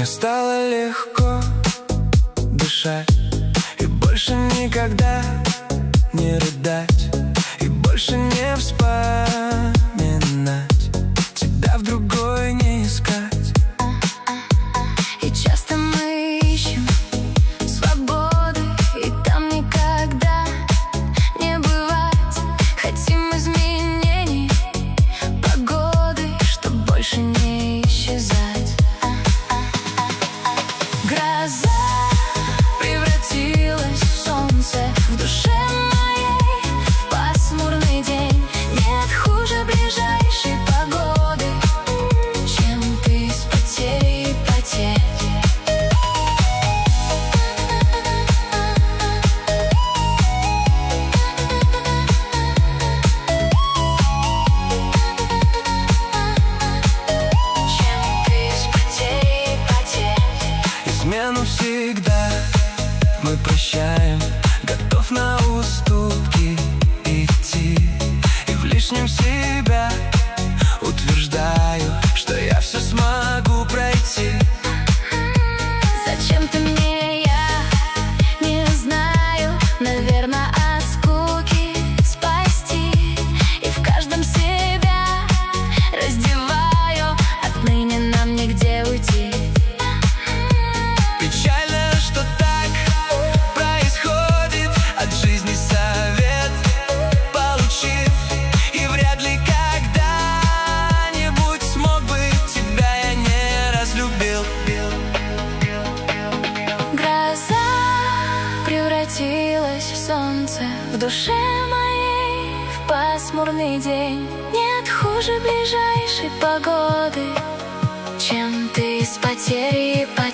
стало легко дышать, и больше никогда не рыдать, и больше не вспоминать тебя в другой не искать. И часто мы ищем свободы, и там никогда не бывать. Хотим изменений погоды, чтоб больше не исчезать. Гроза превратилась в солнце в душе моей, в пасмурный день. Нет хуже ближайшей погоды, чем ты с потерей потерь. Измену всегда мы прощаем, готов на уступки идти, и в лишнем себя утверждаю, что я все смогу пройти. Зачем ты мне, я не знаю, наверное, от скуки спасти. И в каждом себя раздеваю, отныне нам нигде уйти. Печально, что так происходит, от жизни совет получив, и вряд ли когда-нибудь смог бы, тебя я не разлюбил. Гроза превратилась в солнце в душе моей, в пасмурный день. Нет хуже ближайшей погоды, чем ты с потерей потерь.